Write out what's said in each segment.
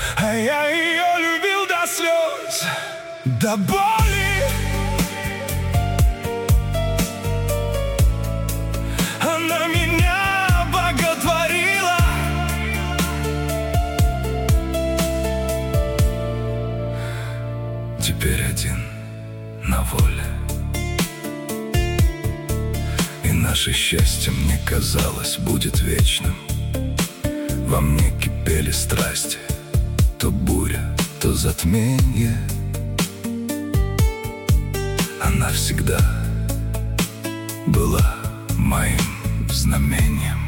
А я ее любил до слез, до боли. Она меня боготворила. Теперь один на воле, и наше счастье, мне казалось, будет вечным. Во мне кипели страсти, то буря, то затмение. Она всегда была моим знамением.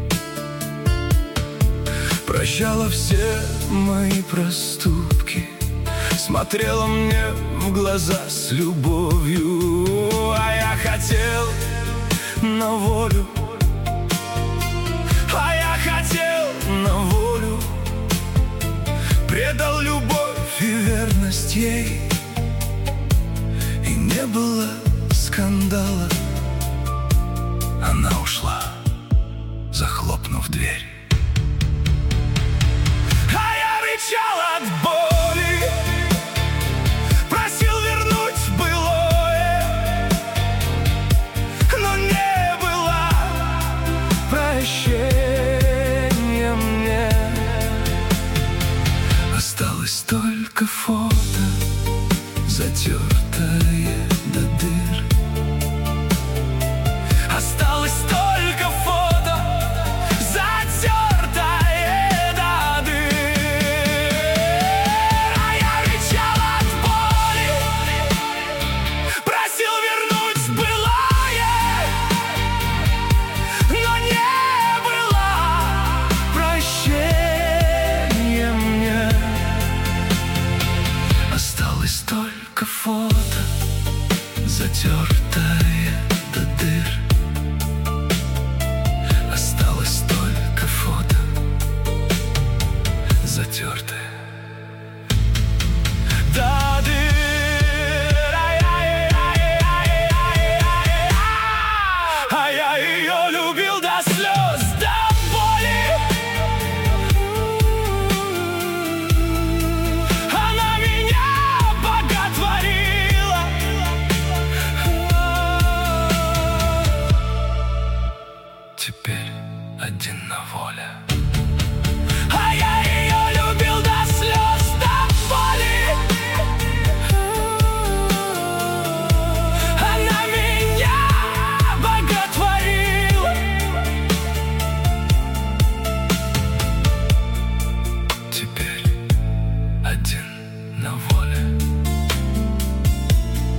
Прощала все мои проступки, смотрела мне в глаза с любовью. А я хотел на волю, а я хотел на волю. Предал любовь и верность ей, и не было скандала. Она ушла, захлопнув дверь. А я рычал от боли, просил вернуть былое, но не было прощения мне. Осталось только фото, затертое до дыр. Осталось только фото, затертое до дыр. А я кричал от боли, просил вернуть былое, но не было прощения мне. Осталось только фото, затертое до дыр. Осталось только фото, затертое до дыр. А я ее любил до слез, до боли. Она меня боготворила. Теперь один на воле. А я ее любил до слез, до боли. Она меня боготворила. Теперь один на воле.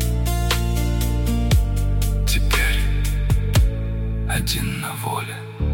Теперь один на воле.